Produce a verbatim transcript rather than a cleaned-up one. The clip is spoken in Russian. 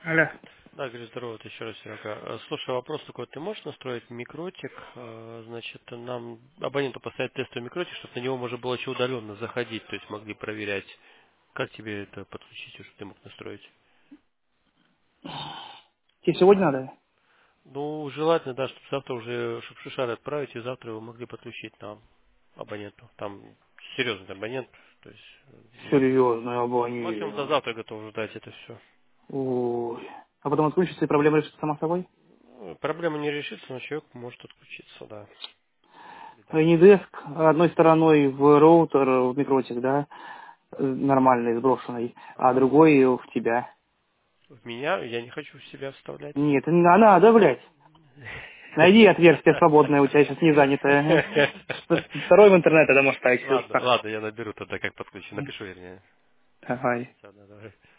Алло. Да, говорю, здорово, это еще раз, Серега. Э, Слушай, вопрос такой, ты можешь настроить микротик, э, значит, нам абоненту поставить тестовый микротик, чтобы на него можно было еще удаленно заходить, то есть могли проверять. Как тебе это подключить, чтобы ты мог настроить? Тебе сегодня надо? Ну, желательно, да, чтобы завтра уже, чтобы шишары отправить, и завтра его могли подключить нам, абоненту. Там серьезный абонент, то есть э, мак- Серьезно, максимум до абонент. завтра готов ждать это все. Ой. А потом отключится и проблема решится сама собой? Проблема не решится, но человек может отключиться, да. Беда. Нидеск одной стороной в роутер, в микротик, да, э, нормальный, сброшенный, а Ага. другой в тебя. В меня я не хочу в себя вставлять. Нет, не надо, надо, блядь. Найди отверстие свободное, у тебя сейчас не занято. Второй в интернет, это можешь ставить, все Ладно, так. ладно, я наберу тогда, как подключить. Напишу, вернее. Давай. Всё, да, давай.